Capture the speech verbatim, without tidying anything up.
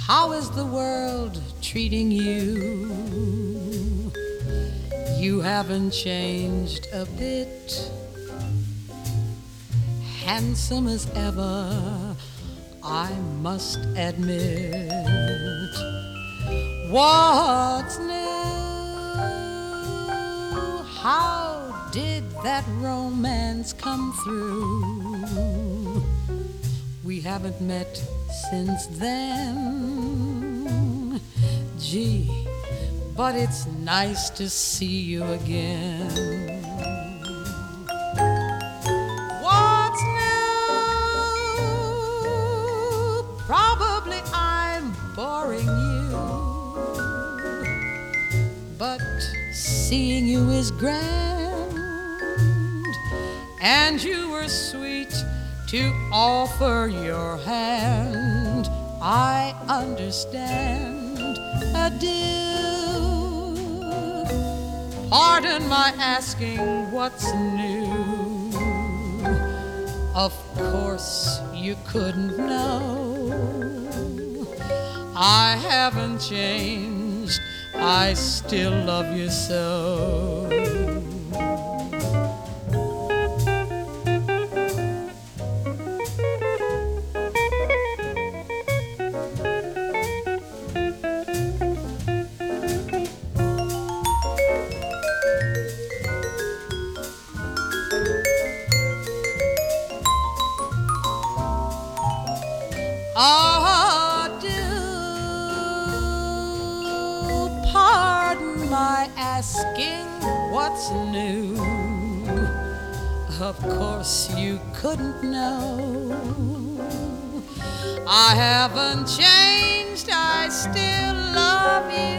How is the world treating you? You haven't changed a bit. Handsome as ever, I must admit. What's new? How did that romance come through? We haven't met since then. Gee, but it's nice to see you again. What's new? Probably I'm boring you, but seeing you is grand, and you were sweet to offer your hand. I understand, adieu. Pardon my asking what's new. Of course you couldn't know. I haven't changed, I still love you so. Adieu, pardon my asking what's new. Of course you couldn't know. I haven't changed, I still love you